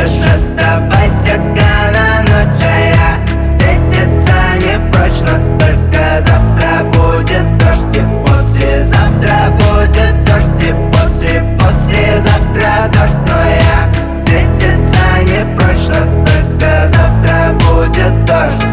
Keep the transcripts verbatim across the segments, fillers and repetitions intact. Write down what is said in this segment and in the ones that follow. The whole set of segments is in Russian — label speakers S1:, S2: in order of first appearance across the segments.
S1: Хочешь, оставайся на ночь, а я встретиться не прочь, но только завтра будет дождь, и послезавтра будет дождь, и после послезавтра дождь. Но я встретиться не прочь, но только завтра будет дождь.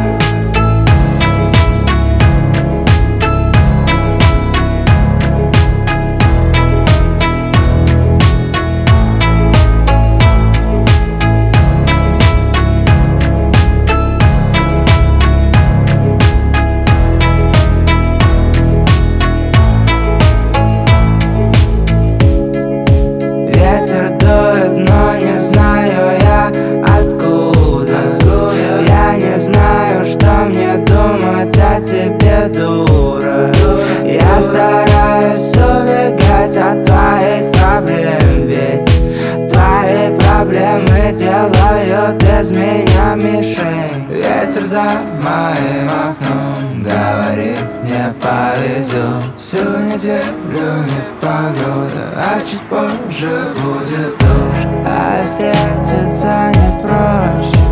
S2: Ветер дует, но не знаю я откуда. Я не знаю, что мне думать о тебе, дура. Я стараюсь убегать от твоих проблем, ведь твои проблемы делают из меня мишень. Ветер за моим окном говорит, мне повезет. Всю неделю непогода, а чуть позже будет дождь. А встретиться не проще.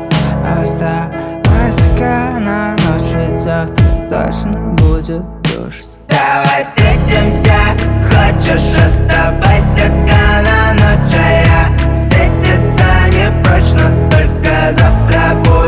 S2: Оставайся на ночь, ведь завтра точно будет дождь.
S1: Давай встретимся, хочешь, оставайся на ночь, а я встретиться не прочь, но только завтра будет